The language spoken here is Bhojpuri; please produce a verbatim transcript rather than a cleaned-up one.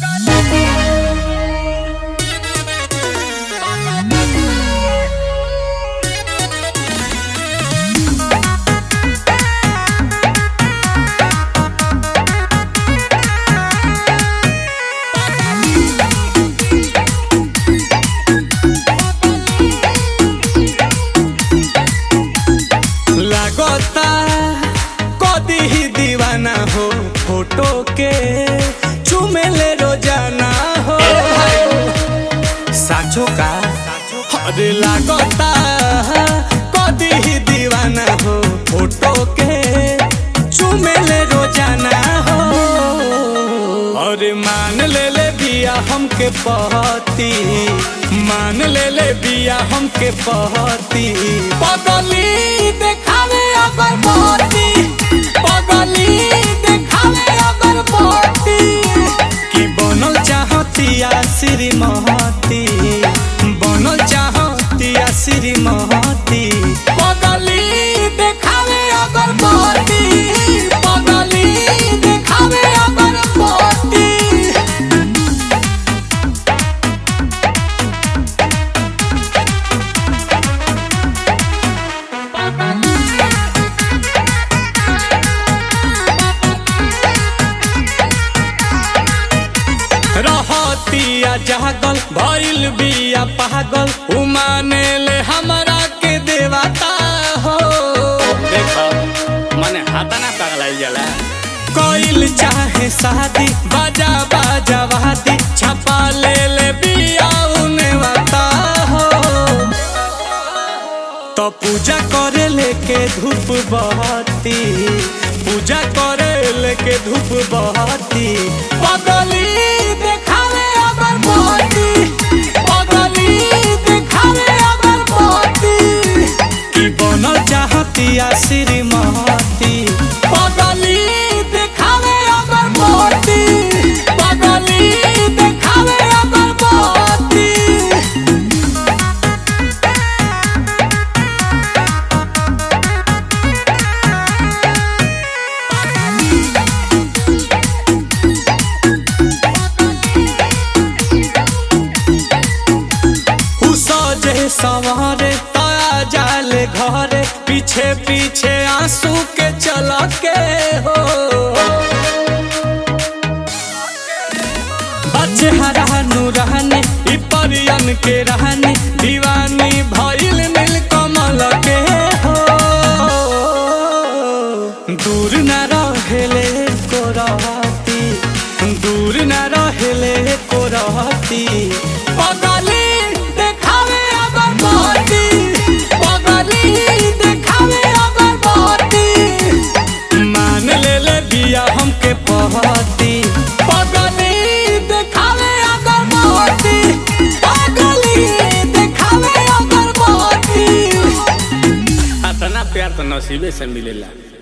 दीवाना हो फोटो के चुमेले रोजाना हो साचो का अरे लागता कदी ही दीवाना हो फोटो के चुमेले रोजाना हो। अरे मान ले ले बिया हमके पहती मान ले ले बिया हमके पहती पगली देखावे अगर पहती पगली देखावे अगर पहती कि बनल चाहतिया श्रीमती बनल चाहतिया श्रीमती पगली देखावे अगर पहती पगली देखावे अगर पहती। रहतिया जागल भइल बिया पागल उमाने ले हमरा के देवता हो। देखो मने हाथा ना पगलाइल जाला कोइल चाहे शादी बाजा बाजा वादी छपा ले ले बिया उने वाता हो। तो पूजा करे लेके धूप बहती पूजा करे लेके धूप बहती पगली देखावे अगर पहती पगली देखावे अगर पहती कि बनल चाहतिया श्रीमती पगली देखावे अगर पहती पगली देखावे अगर पहती। सवारे ताया जाले घरे पीछे पीछे आंसू के चला के हो। बच्चे हरा नूरानी परियन के रहनी दीवानी भइल नील कमल के हो। दूर न रहेले को रहती दूर न रहेले को रहती पगली देखावे अगर पहती पगली देखावे अगर पहती मान ले ले बिया हमके पहती पगली देखावे अगर पहती पगली देखावे अगर पहती। इतना प्यार तो नसीबे से मिलेला।